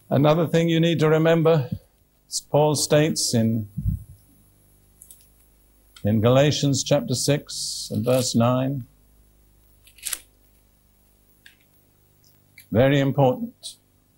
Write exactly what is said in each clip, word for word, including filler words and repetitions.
Another thing you need to remember, as Paul states in, in Galatians chapter six and verse nine, very important.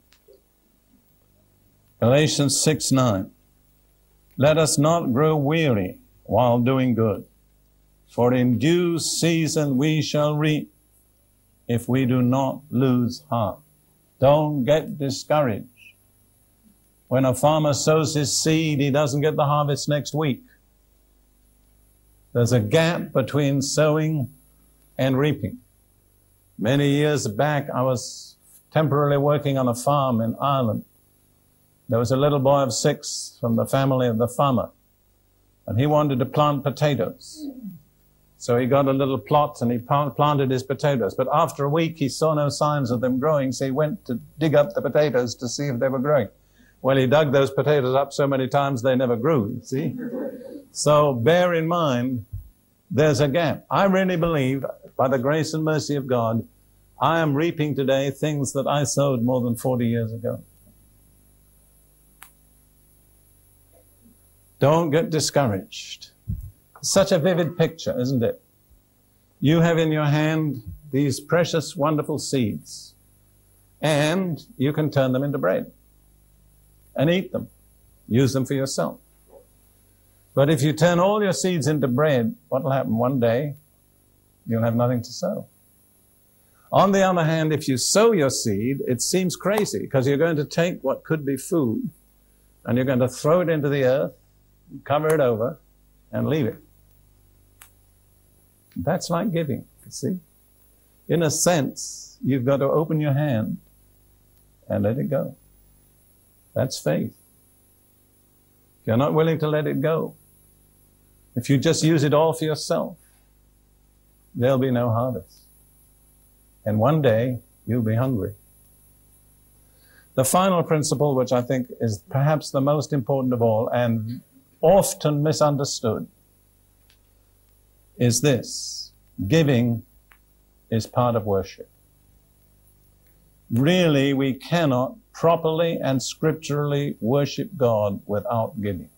Galatians six nine. Let us not grow weary while doing good, for in due season we shall reap if we do not lose heart. Don't get discouraged. When a farmer sows his seed, he doesn't get the harvest next week. There's a gap between sowing and reaping. Many years back, I was temporarily working on a farm in Ireland. There was a little boy of six from the family of the farmer, and he wanted to plant potatoes. So he got a little plot and he planted his potatoes. But after a week, he saw no signs of them growing, so he went to dig up the potatoes to see if they were growing. Well, he dug those potatoes up so many times they never grew, you see. So bear in mind, there's a gap. I really believe, by the grace and mercy of God, I am reaping today things that I sowed more than forty years ago. Don't get discouraged. Such a vivid picture, isn't it? You have in your hand these precious, wonderful seeds, and you can turn them into bread and eat them. Use them for yourself. But if you turn all your seeds into bread, what will happen? One day, you'll have nothing to sow. On the other hand, if you sow your seed, it seems crazy because you're going to take what could be food and you're going to throw it into the earth, cover it over, and leave it. That's like giving, you see. In a sense, you've got to open your hand and let it go. That's faith. If you're not willing to let it go, if you just use it all for yourself, there'll be no harvest. And one day, you'll be hungry. The final principle, which I think is perhaps the most important of all and often misunderstood, is this: giving is part of worship. Really, we cannot properly and scripturally worship God without giving.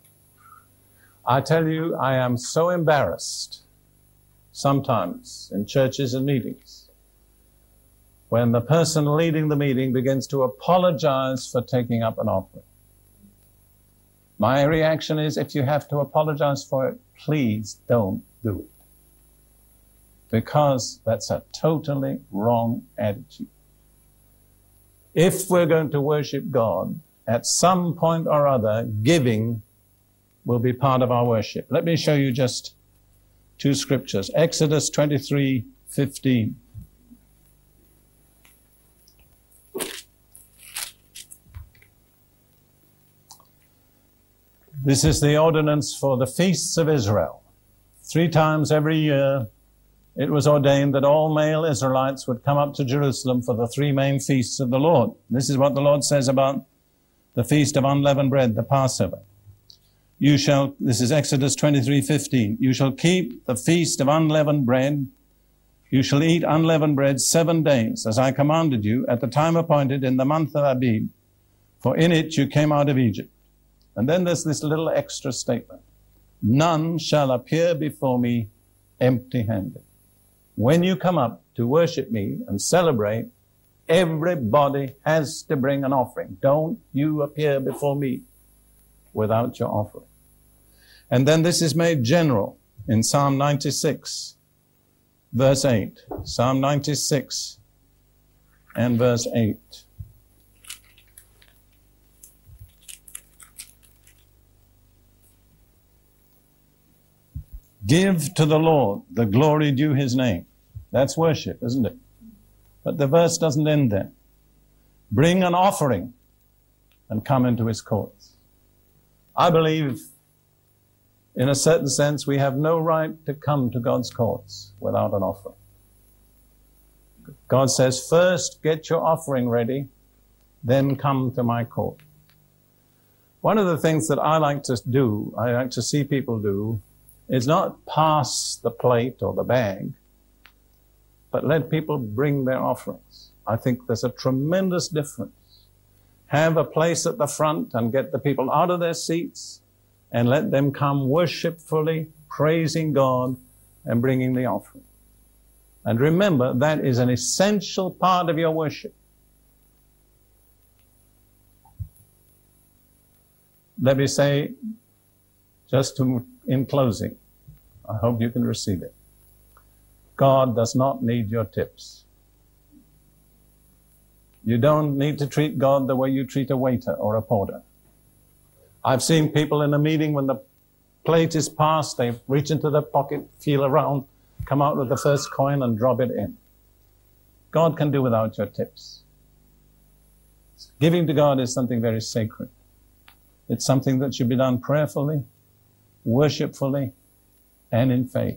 I tell you, I am so embarrassed sometimes in churches and meetings when the person leading the meeting begins to apologize for taking up an offering. My reaction is, if you have to apologize for it, please don't do it. Because that's a totally wrong attitude. If we're going to worship God, at some point or other, giving will be part of our worship. Let me show you just two scriptures. Exodus twenty-three fifteen. This is the ordinance for the feasts of Israel. Three times every year, it was ordained that all male Israelites would come up to Jerusalem for the three main feasts of the Lord. This is what the Lord says about the feast of unleavened bread, the Passover. You shall, this is Exodus twenty-three fifteen, you shall keep the feast of unleavened bread. You shall eat unleavened bread seven days, as I commanded you, at the time appointed in the month of Abib, for in it you came out of Egypt. And then there's this little extra statement. None shall appear before me empty-handed. When you come up to worship me and celebrate, everybody has to bring an offering. Don't you appear before me without your offering. And then this is made general in Psalm ninety-six, verse eight. Psalm ninety-six and verse eight. Give to the Lord the glory due his name. That's worship, isn't it? But the verse doesn't end there. Bring an offering and come into his courts. I believe, in a certain sense, we have no right to come to God's courts without an offering. God says, first get your offering ready, then come to my court. One of the things that I like to do, I like to see people do, is not pass the plate or the bag, but let people bring their offerings. I think there's a tremendous difference have a place at the front and get the people out of their seats and let them come worshipfully, praising God and bringing the offering. And remember, that is an essential part of your worship. Let me say, just to, in closing, I hope you can receive it. God does not need your tips. You don't need to treat God the way you treat a waiter or a porter. I've seen people in a meeting, when the plate is passed, they reach into their pocket, feel around, come out with the first coin and drop it in. God can do without your tips. Giving to God is something very sacred. It's something that should be done prayerfully, worshipfully, and in faith.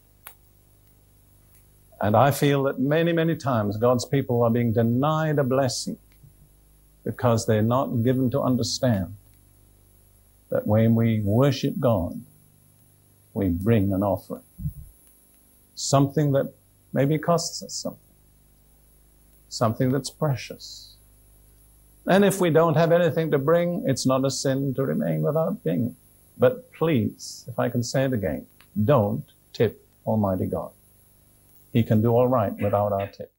And I feel that many, many times God's people are being denied a blessing because they're not given to understand that when we worship God, we bring an offering. Something that maybe costs us something. Something that's precious. And if we don't have anything to bring, it's not a sin to remain without being. But please, if I can say it again, don't tip Almighty God. He can do all right without our tip.